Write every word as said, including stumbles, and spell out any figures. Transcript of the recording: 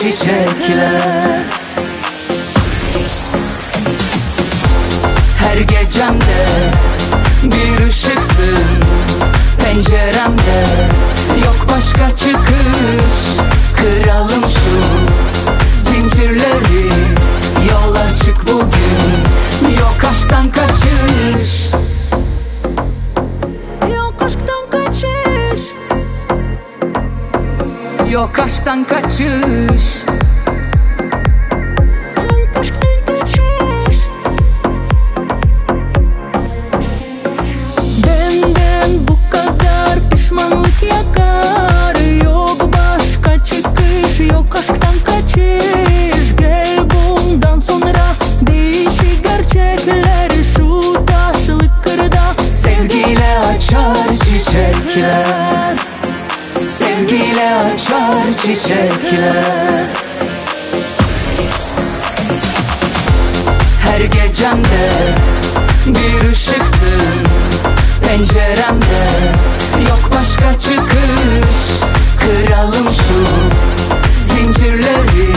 çiçekler. Her gecemde bir ışıksın penceremde, yok başka çıkış. Kıralım şu zincirleri, yola çık bugün, yok aşktan kaçış. Yok aşktan kaçış. Yok aşktan kaçış. Çiçekler, sevgiyle açar çiçekler. Her gecemde bir ışıksın penceremde, yok başka çıkış. Kıralım şu zincirleri,